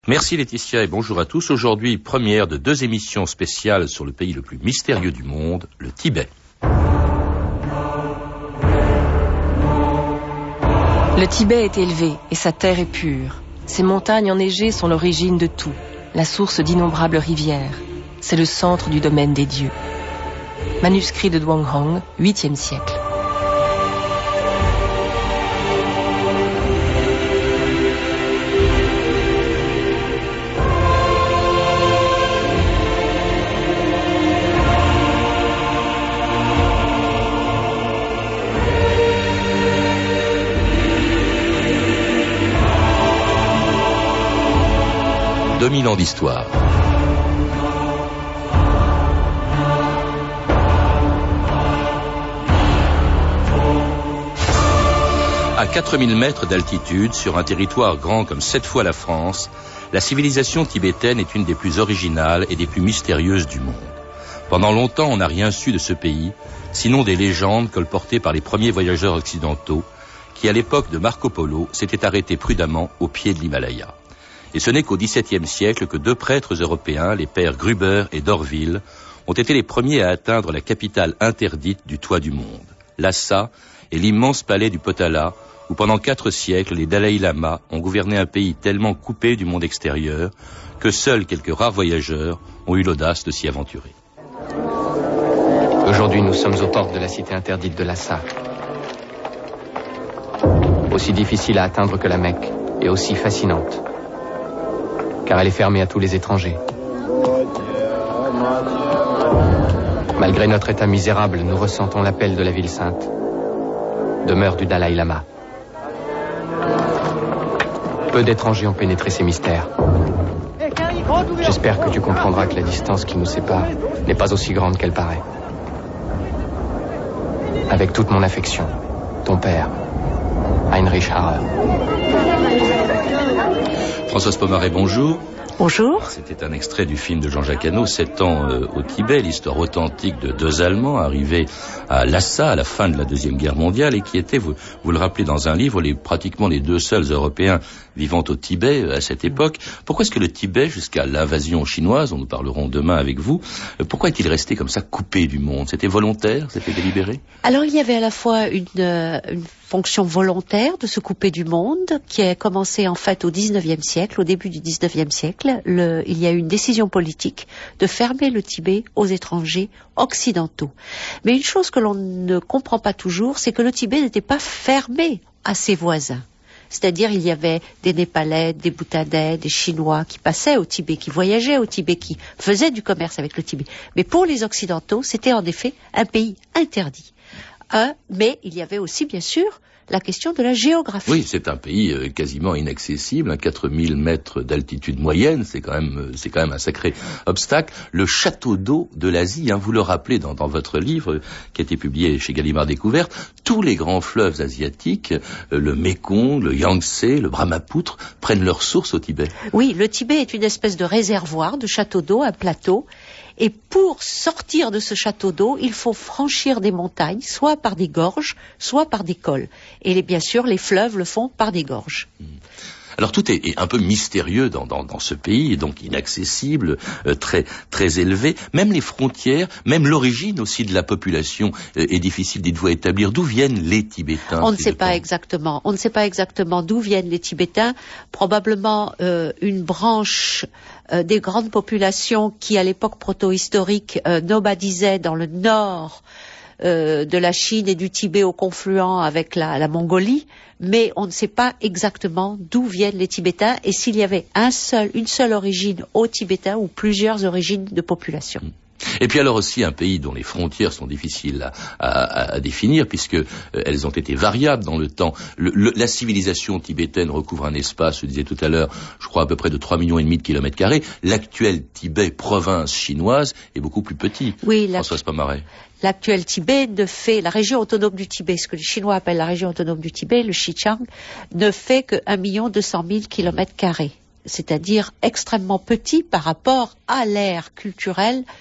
Merci Laetitia et bonjour à tous. Aujourd'hui, première de 2 émissions spéciales sur le pays le plus mystérieux du monde, le Tibet. Le Tibet est élevé et sa terre est pure. Ses montagnes enneigées sont l'origine de tout, la source d'innombrables rivières. C'est le centre du domaine des dieux. Manuscrit de Zhuanghong, 8e siècle. « 2000 ans d'histoire. À 4000 mètres d'altitude, sur un territoire grand comme 7 fois la France, la civilisation tibétaine est une des plus originales et des plus mystérieuses du monde. Pendant longtemps, on n'a rien su de ce pays, sinon des légendes colportées par les premiers voyageurs occidentaux, qui à l'époque de Marco Polo s'étaient arrêtés prudemment au pied de l'Himalaya. Et ce n'est qu'au XVIIe siècle que 2 prêtres européens, les pères Gruber et d'Orville, ont été les premiers à atteindre la capitale interdite du toit du monde, Lhasa, et l'immense palais du Potala, où pendant 4 siècles, les Dalai Lama ont gouverné un pays tellement coupé du monde extérieur que seuls quelques rares voyageurs ont eu l'audace de s'y aventurer. Aujourd'hui, nous sommes aux portes de la cité interdite de Lhasa. Aussi difficile à atteindre que la Mecque, et aussi fascinante, car elle est fermée à tous les étrangers. Malgré notre état misérable, nous ressentons l'appel de la ville sainte, demeure du Dalai Lama. Peu d'étrangers ont pénétré ces mystères. J'espère que tu comprendras que la distance qui nous sépare n'est pas aussi grande qu'elle paraît. Avec toute mon affection, ton père, Heinrich Harrer. Françoise Pomaré, bonjour. Bonjour. C'était un extrait du film de Jean-Jacques Hano, 7 ans au Tibet, l'histoire authentique de 2 Allemands arrivés à Lhasa à la fin de la Deuxième Guerre mondiale et qui étaient, vous le rappelez dans un livre, pratiquement les 2 seuls Européens vivant au Tibet à cette époque. Pourquoi est-ce que le Tibet, jusqu'à l'invasion chinoise, dont nous parlerons demain avec vous, pourquoi est-il resté comme ça coupé du monde? C'était volontaire? C'était délibéré? Alors il y avait à la fois une fonction volontaire de se couper du monde qui a commencé en fait au 19e siècle, au début du 19e siècle. Il y a eu une décision politique de fermer le Tibet aux étrangers occidentaux. Mais une chose que l'on ne comprend pas toujours, c'est que le Tibet n'était pas fermé à ses voisins. C'est-à-dire il y avait des Népalais, des Bhoutanais, des Chinois qui passaient au Tibet, qui voyageaient au Tibet, qui faisaient du commerce avec le Tibet. Mais pour les Occidentaux, c'était en effet un pays interdit. Mais il y avait aussi, bien sûr, la question de la géographie. Oui, c'est un pays quasiment inaccessible, à 4000 mètres d'altitude moyenne, c'est quand même un sacré obstacle. Le château d'eau de l'Asie, vous le rappelez dans votre livre, qui a été publié chez Gallimard Découverte, tous les grands fleuves asiatiques, le Mékong, le Yangtze, le Brahmapoutre, prennent leur source au Tibet. Oui, le Tibet est une espèce de réservoir, de château d'eau, un plateau. Et pour sortir de ce château d'eau, il faut franchir des montagnes, soit par des gorges, soit par des cols. Et bien sûr, les fleuves le font par des gorges. Alors tout est un peu mystérieux dans ce pays, donc inaccessible, très très élevé. Même les frontières, même l'origine aussi de la population est difficile, dites-vous, à établir. D'où viennent les Tibétains? On ne sait pas exactement. On ne sait pas exactement d'où viennent les Tibétains. Probablement une branche des grandes populations qui, à l'époque proto-historique, nomadisaient dans le nord de la Chine et du Tibet au confluent avec la Mongolie, mais on ne sait pas exactement d'où viennent les Tibétains et s'il y avait une seule origine aux Tibétains ou plusieurs origines de population. Et puis alors aussi un pays dont les frontières sont difficiles à définir puisque elles ont été variables dans le temps. La civilisation tibétaine recouvre un espace, je disais tout à l'heure, je crois à peu près de 3,5 millions de kilomètres carrés. L'actuel Tibet, province chinoise, est beaucoup plus petit. Oui, Françoise Pomaré. L'actuel Tibet la région autonome du Tibet, ce que les Chinois appellent la région autonome du Tibet, le Xinjiang, ne fait que 1,2 million kilomètres carrés. C'est-à-dire extrêmement petit par rapport à l'ère culturelle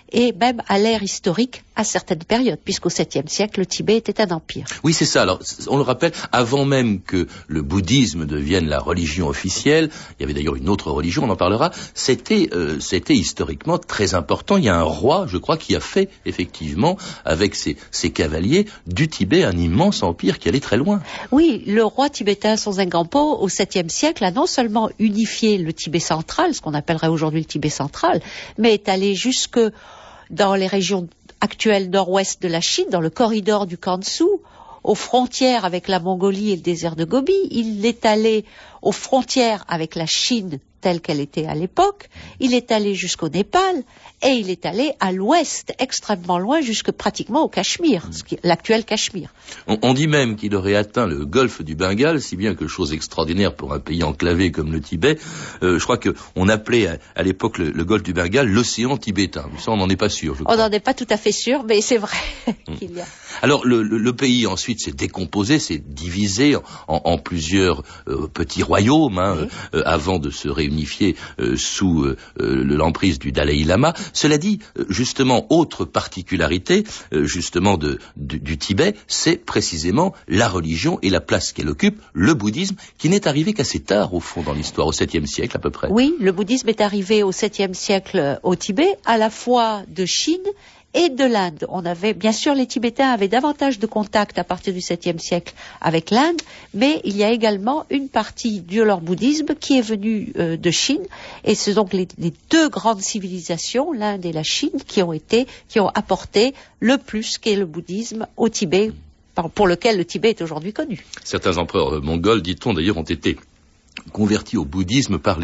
et même à l'ère historique à certaines périodes, puisqu'au 7e siècle, le Tibet était un empire. Oui, c'est ça. Alors, on le rappelle, avant même que le bouddhisme devienne la religion officielle, il y avait d'ailleurs une autre religion, on en parlera, c'était historiquement très important. Il y a un roi, je crois, qui a fait, effectivement, avec ses cavaliers, du Tibet un immense empire qui allait très loin. Oui, le roi tibétain Sonzhen Gampo, au 7e siècle, a non seulement unifié le Tibet central, ce qu'on appellerait aujourd'hui le Tibet central, mais est allé jusque dans les régions actuelles nord-ouest de la Chine, dans le corridor du Kansu, aux frontières avec la Mongolie et le désert de Gobi. Il est allé aux frontières avec la Chine telle qu'elle était à l'époque. Il est allé jusqu'au Népal et il est allé à l'ouest, extrêmement loin, jusque pratiquement au Cachemire, l'actuel Cachemire. On dit même qu'il aurait atteint le golfe du Bengale, si bien que chose extraordinaire pour un pays enclavé comme le Tibet. Je crois qu'on appelait à l'époque le golfe du Bengale l'océan tibétain. Ça, on n'en est pas sûr, je crois. On n'en est pas tout à fait sûr, mais c'est vrai qu'il y a... Alors, le pays ensuite s'est décomposé, s'est divisé en plusieurs petits royaumes, oui. Avant de se réunifier sous l'emprise du Dalai Lama. Cela dit, justement, autre particularité, justement, du Tibet, c'est précisément la religion et la place qu'elle occupe, le bouddhisme, qui n'est arrivé qu'assez tard, au fond, dans l'histoire, au 7e siècle à peu près. Oui, le bouddhisme est arrivé au 7e siècle au Tibet, à la fois de Chine et de l'Inde. Bien sûr, les Tibétains avaient davantage de contacts à partir du 7e siècle avec l'Inde, mais il y a également une partie de leur bouddhisme qui est venue de Chine, et ce sont donc les deux grandes civilisations, l'Inde et la Chine, qui ont apporté le plus qu'est le bouddhisme au Tibet, pour lequel le Tibet est aujourd'hui connu. Certains empereurs mongols, dit-on d'ailleurs, ont été convertis au bouddhisme par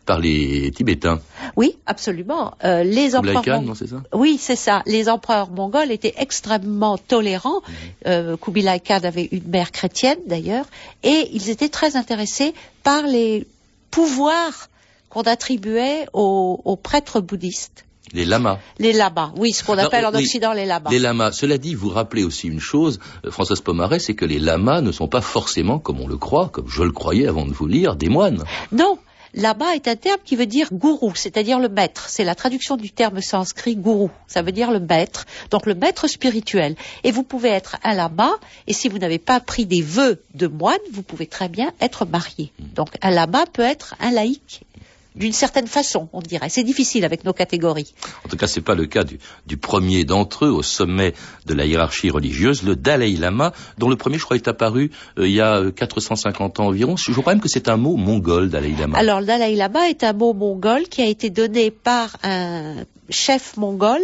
les Tibétains. Oui, absolument. Les empereurs Khan, non, c'est ça ? Oui, c'est ça. Les empereurs mongols étaient extrêmement tolérants. Kubilai Khan avait une mère chrétienne d'ailleurs, et ils étaient très intéressés par les pouvoirs qu'on attribuait aux prêtres bouddhistes. Les lamas. Les lamas, oui, ce qu'on appelle en Occident les lamas. Les lamas. Cela dit, vous rappelez aussi une chose, Françoise Pomaret, c'est que les lamas ne sont pas forcément, comme on le croit, comme je le croyais avant de vous lire, des moines. Non. Lama est un terme qui veut dire gourou, c'est-à-dire le maître. C'est la traduction du terme sanskrit gourou. Ça veut dire le maître, donc le maître spirituel. Et vous pouvez être un lama, et si vous n'avez pas pris des vœux de moine, vous pouvez très bien être marié. Donc un lama peut être un laïc. D'une certaine façon, on dirait. C'est difficile avec nos catégories. En tout cas, c'est pas le cas du premier d'entre eux au sommet de la hiérarchie religieuse, le Dalai Lama, dont le premier, je crois, est apparu il y a 450 ans environ. Je crois même que c'est un mot mongol, Dalai Lama. Alors, le Dalai Lama est un mot mongol qui a été donné par un chef mongol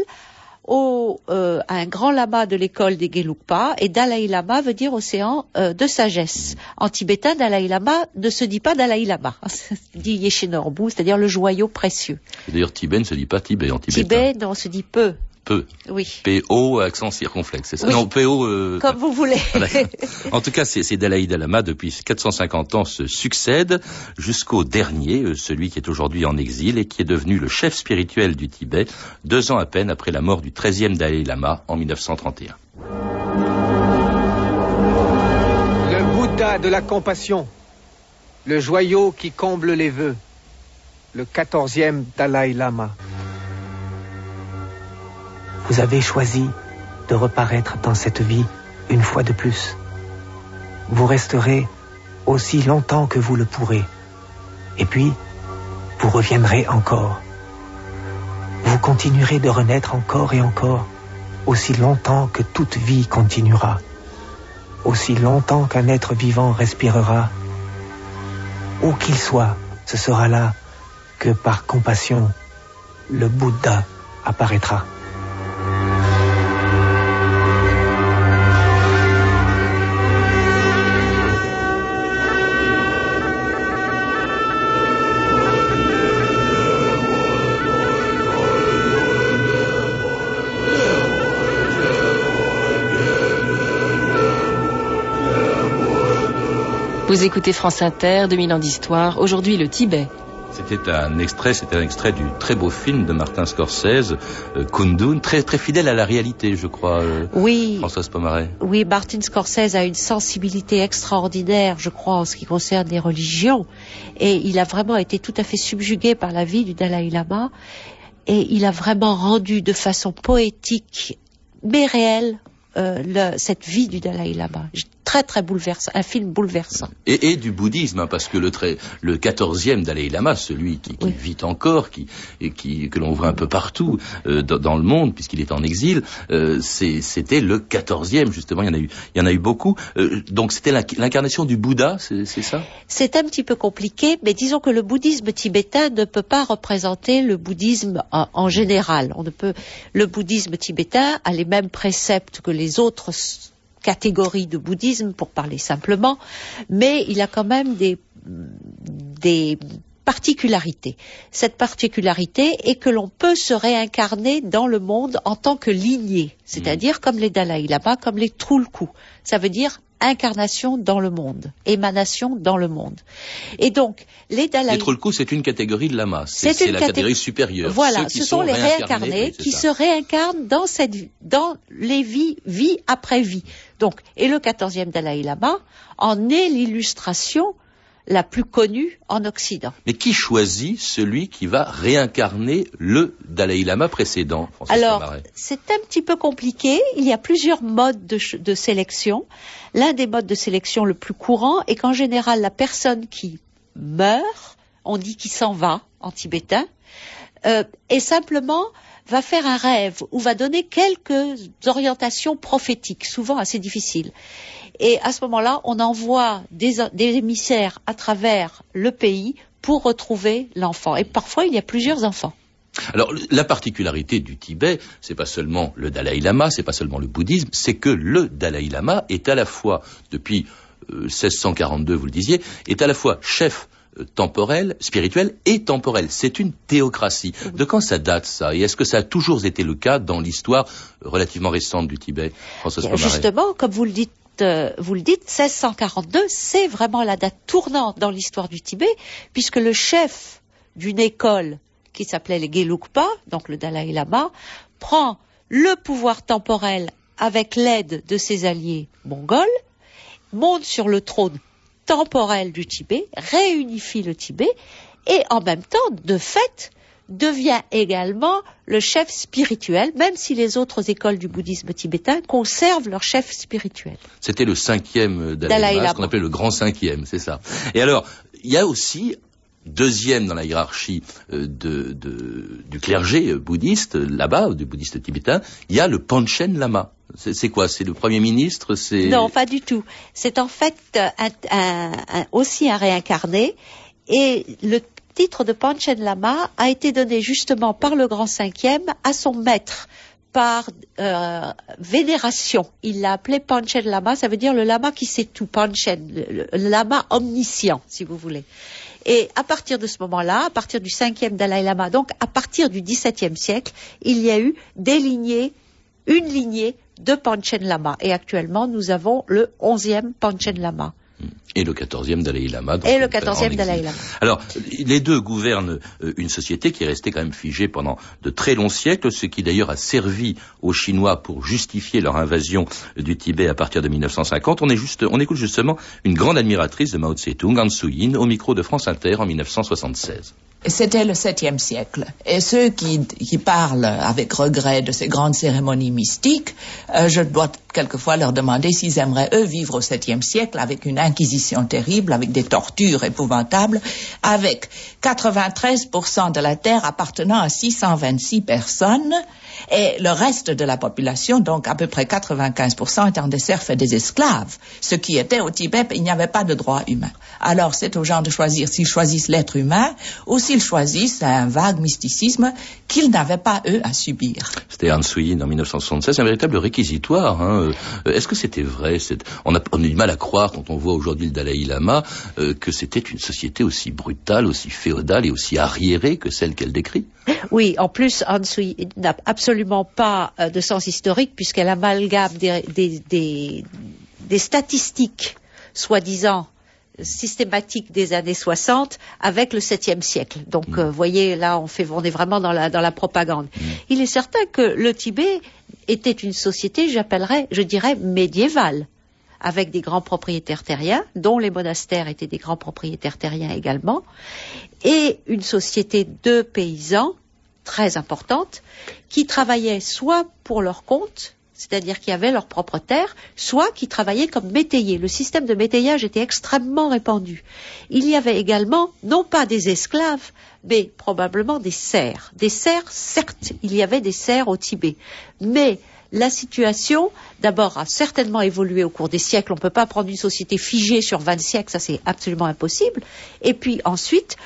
à un grand lama de l'école des Gelugpa, et Dalai Lama veut dire océan de sagesse. En tibétain, Dalai Lama ne se dit pas Dalai Lama, ça se dit Yeshenorbu, c'est-à-dire le joyau précieux. D'ailleurs, Tibet ne se dit pas Tibet en tibétain. Tibet, non, on se dit peu. Peu. Oui. P-O, accent circonflexe, c'est ça? Oui. Non, P-O... Comme vous voulez. Voilà. En tout cas, ces Dalai Lama, depuis 450 ans, se succèdent jusqu'au dernier, celui qui est aujourd'hui en exil et qui est devenu le chef spirituel du Tibet, 2 ans à peine après la mort du 13e Dalai Lama en 1931. Le Bouddha de la compassion, le joyau qui comble les vœux, le 14e Dalai Lama. Vous avez choisi de reparaître dans cette vie une fois de plus. Vous resterez aussi longtemps que vous le pourrez. Et puis, vous reviendrez encore. Vous continuerez de renaître encore et encore, aussi longtemps que toute vie continuera, aussi longtemps qu'un être vivant respirera. Où qu'il soit, ce sera là que par compassion, le Bouddha apparaîtra. Vous écoutez France Inter, 2000 ans d'histoire, aujourd'hui le Tibet. C'était un extrait du très beau film de Martin Scorsese, Kundun, très très fidèle à la réalité, je crois. Oui. Françoise Pomaret. Oui, Martin Scorsese a une sensibilité extraordinaire, je crois, en ce qui concerne les religions, et il a vraiment été tout à fait subjugué par la vie du Dalai Lama. Et il a vraiment rendu de façon poétique, mais réelle, cette vie du Dalai Lama. Très très bouleversant, un film bouleversant. Et du bouddhisme, hein, parce que le 14e Dalai Lama, celui qui vit encore, que l'on voit un peu partout dans le monde, puisqu'il est en exil, c'était le 14e justement. Il y en a eu beaucoup. Donc c'était l'incarnation du Bouddha, c'est ça? C'est un petit peu compliqué, mais disons que le bouddhisme tibétain ne peut pas représenter le bouddhisme en général. Le bouddhisme tibétain a les mêmes préceptes que les autres catégories de bouddhisme, pour parler simplement, mais il a quand même des particularités. Cette particularité est que l'on peut se réincarner dans le monde en tant que lignée, c'est-à-dire comme les Dalai Lama, comme les Trulku. Ça veut dire incarnation dans le monde, émanation dans le monde. Et donc, les Trulku, c'est une catégorie de lama, c'est la catégorie supérieure. Voilà, ce sont les réincarnés qui se réincarnent dans les vie après vie. Donc, et le 14e Dalai Lama en est l'illustration la plus connue en Occident. Mais qui choisit celui qui va réincarner le Dalai Lama précédent, Francis Pomarez ? C'est un petit peu compliqué. Il y a plusieurs modes de sélection. L'un des modes de sélection le plus courant est qu'en général, la personne qui meurt, on dit qu'il s'en va en tibétain, et simplement va faire un rêve ou va donner quelques orientations prophétiques, souvent assez difficiles. Et à ce moment-là, on envoie des émissaires à travers le pays pour retrouver l'enfant. Et parfois, il y a plusieurs enfants. Alors, la particularité du Tibet, c'est pas seulement le Dalai Lama, c'est pas seulement le bouddhisme, c'est que le Dalai Lama est à la fois, depuis 1642, vous le disiez, est à la fois chef temporel, spirituel et temporel. C'est une théocratie. De quand ça date, ça? Et est-ce que ça a toujours été le cas dans l'histoire relativement récente du Tibet, Françoise Pomarez ? Justement, comme vous le dites, 1642, c'est vraiment la date tournante dans l'histoire du Tibet, puisque le chef d'une école qui s'appelait les Gelugpa, donc le Dalai Lama, prend le pouvoir temporel avec l'aide de ses alliés mongols, monte sur le trône temporel du Tibet, réunifie le Tibet et en même temps, de fait, devient également le chef spirituel, même si les autres écoles du bouddhisme tibétain conservent leur chef spirituel. C'était le 5e Dalai Lama, ce qu'on appelait le grand 5e, c'est ça. Et alors, il y a aussi, deuxième dans la hiérarchie du clergé bouddhiste, là-bas, du bouddhiste tibétain, il y a le Panchen Lama. C'est quoi? C'est le Premier ministre? Non, pas du tout. C'est en fait aussi un réincarné, et le titre de Panchen Lama a été donné justement par le grand 5e à son maître, par vénération. Il l'a appelé Panchen Lama, ça veut dire le lama qui sait tout, Panchen, le lama omniscient, si vous voulez. Et à partir de ce moment-là, à partir du 5e Dalai Lama, donc à partir du XVIIe siècle, il y a eu une lignée de Panchen Lama. Et actuellement, nous avons le 11e Panchen Lama. Et le 14e Dalai Lama. Et le 14e Dalai Lama. Alors, les deux gouvernent une société qui est restée quand même figée pendant de très longs siècles, ce qui d'ailleurs a servi aux Chinois pour justifier leur invasion du Tibet à partir de 1950. On écoute justement une grande admiratrice de Mao Tse-tung, Han Suu-yin, au micro de France Inter en 1976. C'était le 7e siècle. Et ceux qui parlent avec regret de ces grandes cérémonies mystiques, je dois quelquefois leur demander s'ils aimeraient, eux, vivre au 7e siècle avec une inquisition terrible, avec des tortures épouvantables, avec 93% de la terre appartenant à 626 personnes, et le reste de la population, donc à peu près 95%, étant des serfs et des esclaves. Ce qui était au Tibet, il n'y avait pas de droit humain. Alors c'est aux gens de choisir s'ils choisissent l'être humain ou s'ils choisissent un vague mysticisme qu'ils n'avaient pas, eux, à subir. C'était Han Suu-yin en 1976, un véritable réquisitoire. Hein. Est-ce que c'était vrai? On a du mal à croire, quand on voit aujourd'hui le Dalai Lama, que c'était une société aussi brutale, aussi féodale et aussi arriérée que celle qu'elle décrit. Oui, en plus, Han Suu-yin n'a absolument pas de sens historique, puisqu'elle amalgame des statistiques, soi-disant, systématiques des années 60 avec le 7e siècle. Donc, vous voyez, là, on est vraiment dans la propagande. Il est certain que le Tibet était une société, je dirais, médiévale, avec des grands propriétaires terriens, dont les monastères étaient des grands propriétaires terriens également, et une société de paysans très importantes, qui travaillaient soit pour leur compte, c'est-à-dire qui avaient leur propre terre, soit qui travaillaient comme métayers. Le système de métayage était extrêmement répandu. Il y avait également, non pas des esclaves, mais probablement des serfs. Des serfs, certes, il y avait des serfs au Tibet, mais la situation, d'abord, a certainement évolué au cours des siècles. On ne peut pas prendre une société figée sur 20 siècles, ça c'est absolument impossible. Et puis ensuite,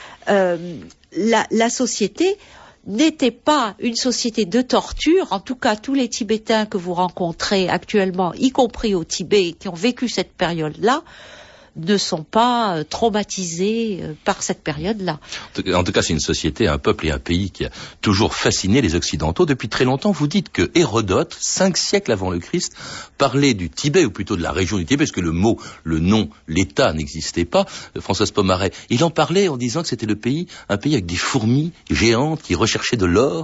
la société n'était pas une société de torture. En tout cas, tous les Tibétains que vous rencontrez actuellement, y compris au Tibet, qui ont vécu cette période-là, ne sont pas traumatisés par cette période-là. En tout cas, c'est une société, un peuple et un pays qui a toujours fasciné les Occidentaux. Depuis très longtemps, vous dites que Hérodote, 5 siècles avant le Christ, parlait du Tibet, ou plutôt de la région du Tibet, parce que le mot, le nom, l'État n'existait pas. Françoise Pomarez, il en parlait en disant que c'était un pays avec des fourmis géantes qui recherchaient de l'or.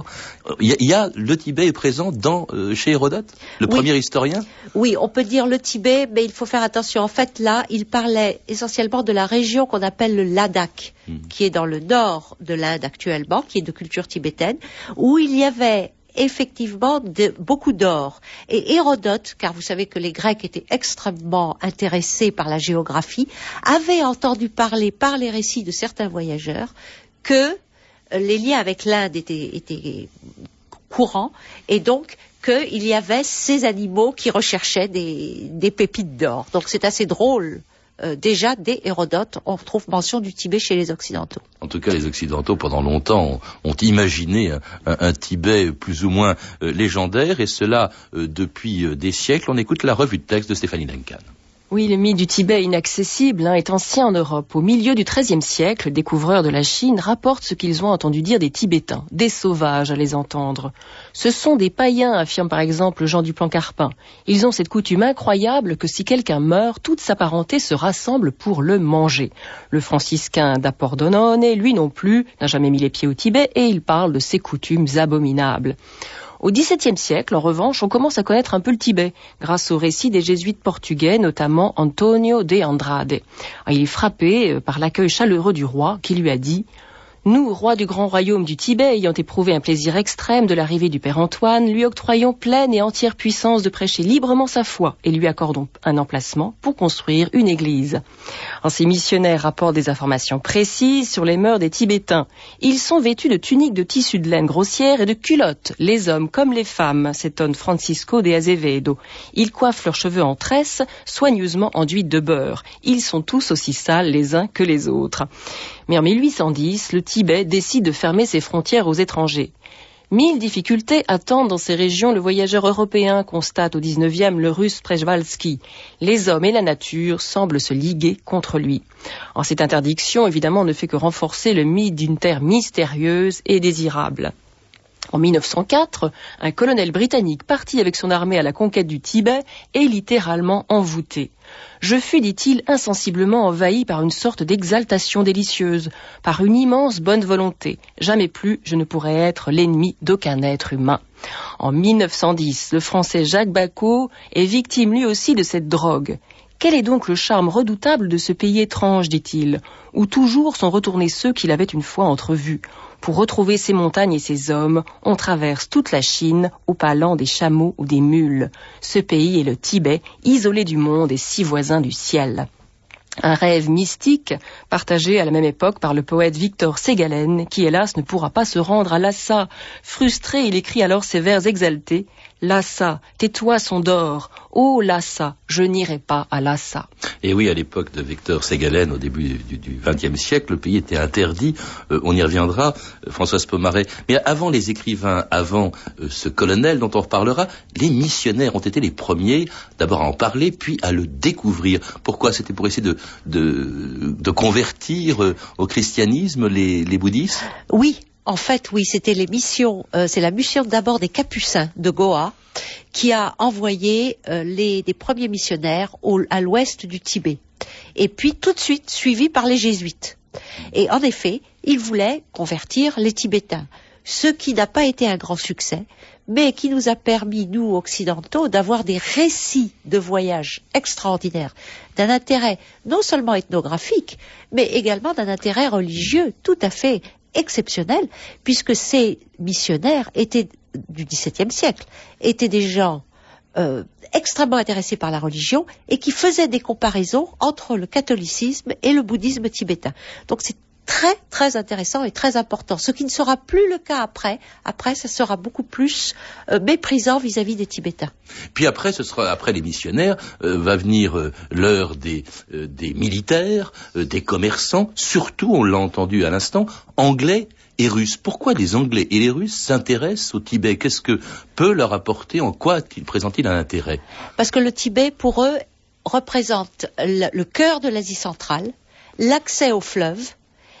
Le Tibet est présent chez Hérodote, le premier historien? Oui, on peut dire le Tibet, mais il faut faire attention. En fait, là, il parlait essentiellement de la région qu'on appelle le Ladakh, qui est dans le nord de l'Inde actuellement, qui est de culture tibétaine, où il y avait effectivement beaucoup d'or. Et Hérodote, car vous savez que les Grecs étaient extrêmement intéressés par la géographie, avait entendu parler par les récits de certains voyageurs que les liens avec l'Inde étaient courants, et donc qu'il y avait ces animaux qui recherchaient des pépites d'or. Donc c'est assez drôle. Déjà, dès Hérodote, on retrouve mention du Tibet chez les Occidentaux. En tout cas, les Occidentaux, pendant longtemps, ont imaginé un Tibet plus ou moins légendaire, et cela depuis des siècles. On écoute la revue de texte de Stéphanie Duncan. Oui, le mythe du Tibet inaccessible est ancien en Europe. Au milieu du XIIIe siècle, les découvreurs de la Chine rapportent ce qu'ils ont entendu dire des Tibétains, des sauvages à les entendre. Ce sont des païens, affirme par exemple Jean Duplan-Carpin. Ils ont cette coutume incroyable que si quelqu'un meurt, toute sa parenté se rassemble pour le manger. Le franciscain d'Apordonone, lui non plus, n'a jamais mis les pieds au Tibet et il parle de ces coutumes abominables. Au XVIIe siècle, en revanche, on commence à connaître un peu le Tibet, grâce aux récits des jésuites portugais, notamment Antonio de Andrade. Il est frappé par l'accueil chaleureux du roi, qui lui a dit « Nous, rois du grand royaume du Tibet, ayant éprouvé un plaisir extrême de l'arrivée du père Antoine, lui octroyons pleine et entière puissance de prêcher librement sa foi et lui accordons un emplacement pour construire une église. » Ces missionnaires rapportent des informations précises sur les mœurs des Tibétains. Ils sont vêtus de tuniques de tissu de laine grossière et de culottes, les hommes comme les femmes, s'étonne Francisco de Azevedo. Ils coiffent leurs cheveux en tresses, soigneusement enduits de beurre. Ils sont tous aussi sales les uns que les autres. Mais en 1810, le Tibet décide de fermer ses frontières aux étrangers. 1000 difficultés attendent dans ces régions le voyageur européen, constate au 19e le russe Przewalski. Les hommes et la nature semblent se liguer contre lui. Cette interdiction, évidemment, ne fait que renforcer le mythe d'une terre mystérieuse et désirable. En 1904, un colonel britannique parti avec son armée à la conquête du Tibet est littéralement envoûté. Je fus, dit-il, insensiblement envahi par une sorte d'exaltation délicieuse, par une immense bonne volonté. Jamais plus je ne pourrais être l'ennemi d'aucun être humain. En 1910, le Français Jacques Bacot est victime lui aussi de cette drogue. Quel est donc le charme redoutable de ce pays étrange, dit-il, où toujours sont retournés ceux qu'il avait une fois entrevus. Pour retrouver ces montagnes et ces hommes, on traverse toute la Chine au palan des chameaux ou des mules. Ce pays est le Tibet, isolé du monde et si voisin du ciel. Un rêve mystique partagé à la même époque par le poète Victor Ségalen, qui hélas ne pourra pas se rendre à Lhasa. Frustré, il écrit alors ces vers exaltés. Lhasa, tes toits sont d'or. Oh Lhasa, je n'irai pas à Lhasa. Et oui, à l'époque de Victor Ségalen, au début du XXe siècle, le pays était interdit. On y reviendra, Françoise Pomarez. Mais avant les écrivains, avant ce colonel dont on reparlera, les missionnaires ont été les premiers d'abord à en parler, puis à le découvrir. Pourquoi? C'était pour essayer de convertir au christianisme les bouddhistes? Oui. En fait, oui, c'était les missions. C'est la mission d'abord des Capucins de Goa qui a envoyé des premiers missionnaires à l'ouest du Tibet. Et puis tout de suite suivi par les jésuites. Et en effet, ils voulaient convertir les Tibétains, ce qui n'a pas été un grand succès, mais qui nous a permis, nous occidentaux, d'avoir des récits de voyages extraordinaires, d'un intérêt non seulement ethnographique, mais également d'un intérêt religieux tout à fait exceptionnelle, puisque ces missionnaires étaient du XVIIe siècle, étaient des gens extrêmement intéressés par la religion et qui faisaient des comparaisons entre le catholicisme et le bouddhisme tibétain. Donc c'est très très intéressant et très important, ce qui ne sera plus le cas après. Après, ça sera beaucoup plus méprisant vis-à-vis des Tibétains. Puis après, après les missionnaires, va venir l'heure des militaires, des commerçants, surtout, on l'a entendu à l'instant, anglais et russes. Pourquoi les Anglais et les Russes s'intéressent au Tibet? Qu'est-ce que peut leur apporter? En quoi présente-t-il un intérêt? Parce que le Tibet, pour eux, représente le cœur de l'Asie centrale, l'accès aux fleuves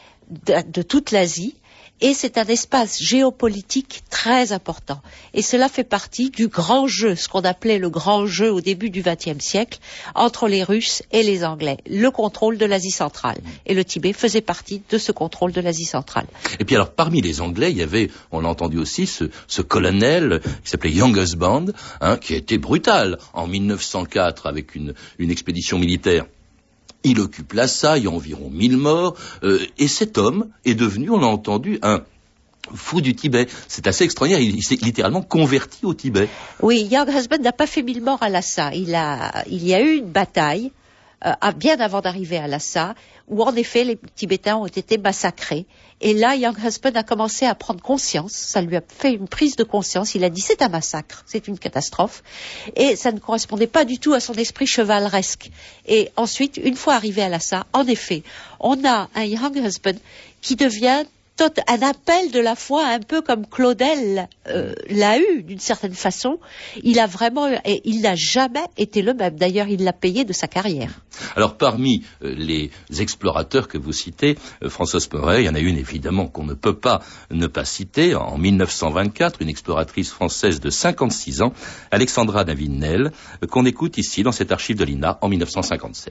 de toute l'Asie, et c'est un espace géopolitique très important. Et cela fait partie du grand jeu, ce qu'on appelait le grand jeu au début du XXe siècle, entre les Russes et les Anglais, le contrôle de l'Asie centrale. Et le Tibet faisait partie de ce contrôle de l'Asie centrale. Et puis alors, parmi les Anglais, il y avait, on l'a entendu aussi, ce colonel qui s'appelait Young Husband, qui a été brutal en 1904 avec une expédition militaire. Il occupe Lhasa, il y a environ 1000 morts, et cet homme est devenu, on l'a entendu, un fou du Tibet. C'est assez extraordinaire, il s'est littéralement converti au Tibet. Oui, Young Husband n'a pas fait 1000 morts à Lhasa. Il y a eu une bataille, bien avant d'arriver à Lhasa, où en effet les Tibétains ont été massacrés. Et là, Young Husband a commencé à prendre conscience, ça lui a fait une prise de conscience, il a dit c'est un massacre, c'est une catastrophe, et ça ne correspondait pas du tout à son esprit chevaleresque. Et ensuite, une fois arrivé à Lhasa, en effet, on a un Young Husband qui devient un appel de la foi, un peu comme Claudel l'a eu d'une certaine façon. Il a vraiment, et il n'a jamais été le même. D'ailleurs, il l'a payé de sa carrière. Alors, parmi les explorateurs que vous citez, Françoise Sporet, il y en a une évidemment qu'on ne peut pas ne pas citer. En 1924, une exploratrice française de 56 ans, Alexandra David-Néel, qu'on écoute ici dans cette archive de l'INA en 1957.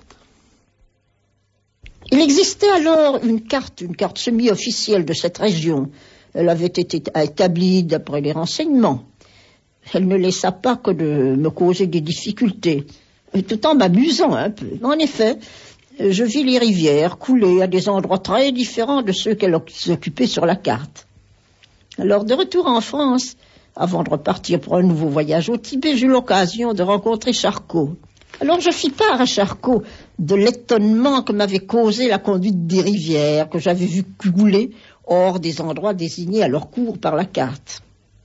Il existait alors une carte semi-officielle de cette région. Elle avait été établie d'après les renseignements. Elle ne laissa pas que de me causer des difficultés, tout en m'amusant un peu. En effet, je vis les rivières couler à des endroits très différents de ceux qu'elle occupait sur la carte. Alors, de retour en France, avant de repartir pour un nouveau voyage au Tibet, j'eus l'occasion de rencontrer Charcot. Alors je fis part à Charcot de l'étonnement que m'avait causé la conduite des rivières que j'avais vues couler hors des endroits désignés à leur cours par la carte.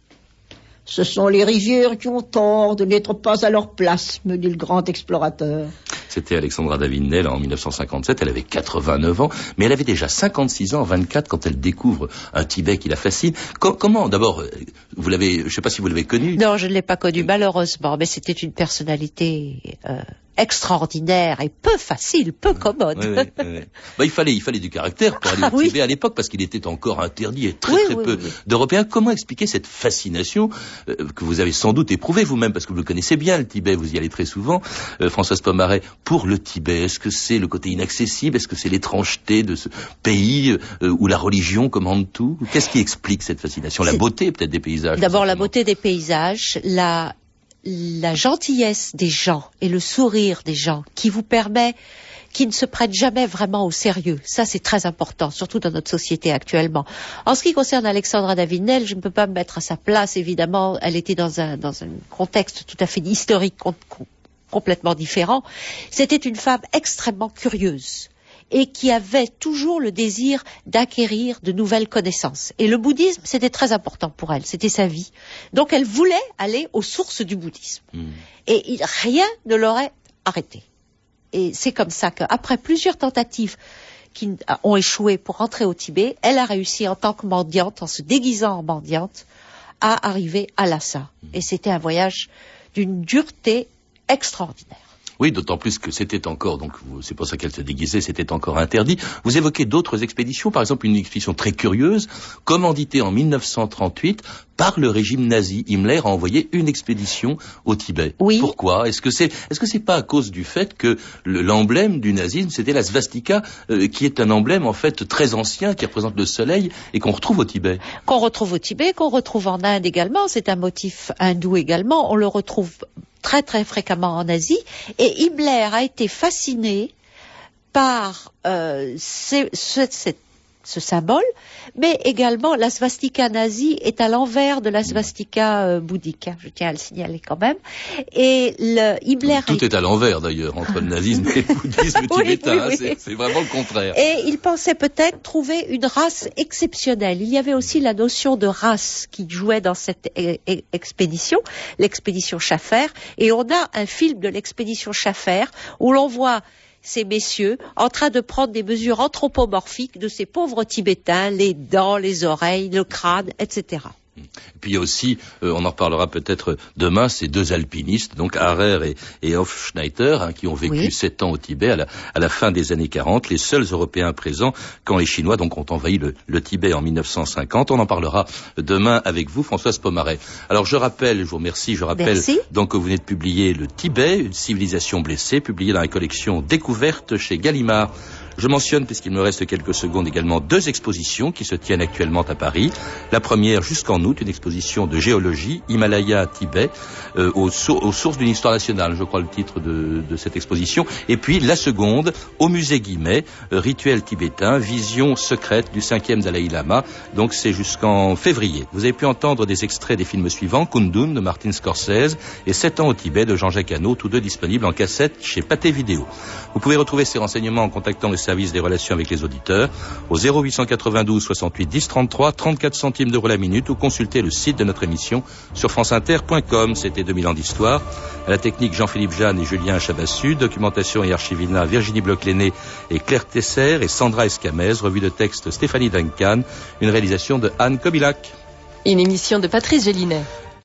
Ce sont les rivières qui ont tort de n'être pas à leur place, me dit le grand explorateur. C'était Alexandra David-Néel en 1957, elle avait 89 ans, mais elle avait déjà 56 ans, 24, quand elle découvre un Tibet qui la fascine. Comment, d'abord, je ne sais pas si vous l'avez connue. Non, je ne l'ai pas connue, malheureusement, mais c'était une personnalité extraordinaire et peu facile, peu commode. Oui. Bah, il fallait du caractère pour aller au Tibet à l'époque, parce qu'il était encore interdit et très peu d'Européens. Comment expliquer cette fascination que vous avez sans doute éprouvée vous-même, parce que vous le connaissez bien, le Tibet, vous y allez très souvent, Françoise Pomaret, pour le Tibet? Est-ce que c'est le côté inaccessible? Est-ce que c'est l'étrangeté de ce pays où la religion commande tout? Qu'est-ce qui explique cette fascination? La beauté peut-être des paysages? D'abord la beauté des paysages, la gentillesse des gens et le sourire des gens qui ne se prennent jamais vraiment au sérieux. Ça, c'est très important, surtout dans notre société actuellement. En ce qui concerne Alexandra David-Néel, je ne peux pas me mettre à sa place, évidemment. Elle était dans un contexte tout à fait historique, complètement différent. C'était une femme extrêmement curieuse et qui avait toujours le désir d'acquérir de nouvelles connaissances. Et le bouddhisme, c'était très important pour elle, c'était sa vie. Donc elle voulait aller aux sources du bouddhisme. Et rien ne l'aurait arrêtée. Et c'est comme ça qu'après plusieurs tentatives qui ont échoué pour rentrer au Tibet, elle a réussi en tant que mendiante, en se déguisant en mendiante, à arriver à Lhasa. Et c'était un voyage d'une dureté extraordinaire. Oui, d'autant plus que c'était encore, donc c'est pour ça qu'elle se déguisait, c'était encore interdit. Vous évoquez d'autres expéditions, par exemple une expédition très curieuse, commanditée en 1938 par le régime nazi. Himmler a envoyé une expédition au Tibet. Oui. Pourquoi? Est-ce que c'est pas à cause du fait que l'emblème du nazisme, c'était la svastika, qui est un emblème en fait très ancien, qui représente le soleil et qu'on retrouve au Tibet? Qu'on retrouve au Tibet, qu'on retrouve en Inde également, c'est un motif hindou également, on le retrouve très très fréquemment en Asie, et Himmler a été fasciné par cette ce symbole, mais également la swastika nazie est à l'envers de la swastika bouddhique. Je tiens à le signaler quand même. Et Himmler... Tout est à l'envers d'ailleurs, entre le nazisme et le bouddhisme tibétain. Oui. C'est vraiment le contraire. Et il pensait peut-être trouver une race exceptionnelle. Il y avait aussi la notion de race qui jouait dans cette expédition, l'expédition Schaffer. Et on a un film de l'expédition Schaffer où l'on voit ces messieurs en train de prendre des mesures anthropomorphiques de ces pauvres Tibétains, les dents, les oreilles, le crâne, etc. Et puis il y a aussi, on en reparlera peut-être demain, ces deux alpinistes, donc Harrer et Hofschneider, qui ont vécu 7 ans au Tibet à la fin des années 40, les seuls Européens présents quand les Chinois donc ont envahi le Tibet en 1950. On en parlera demain avec vous, Françoise Pomaret. Alors je vous remercie, donc que vous venez de publier Le Tibet, une civilisation blessée, publié dans la collection Découverte chez Gallimard. Je mentionne, puisqu'il me reste quelques secondes, également 2 expositions qui se tiennent actuellement à Paris. La première, jusqu'en août, une exposition de géologie, Himalaya, Tibet, aux sources d'une histoire nationale, je crois le titre de cette exposition. Et puis la seconde, au musée Guimet, rituel tibétain, vision secrète du 5e Dalai Lama. Donc c'est jusqu'en février. Vous avez pu entendre des extraits des films suivants, Kundun de Martin Scorsese et 7 ans au Tibet de Jean-Jacques Hano, tous deux disponibles en cassette chez Pathé Vidéo. Vous pouvez retrouver ces renseignements en contactant le service des relations avec les auditeurs au 0892 68 10 33, 34 centimes d'euros la minute, ou consulter le site de notre émission sur franceinter.com. C'était 2000 ans d'histoire. À la technique, Jean-Philippe Jeanne et Julien Chabassu. Documentation et archivina, Virginie Bloch-Lenné et Claire Tesser et Sandra Escamez. Revue de texte, Stéphanie Duncan. Une réalisation de Anne Kobilac. Une émission de Patrice Gélinet.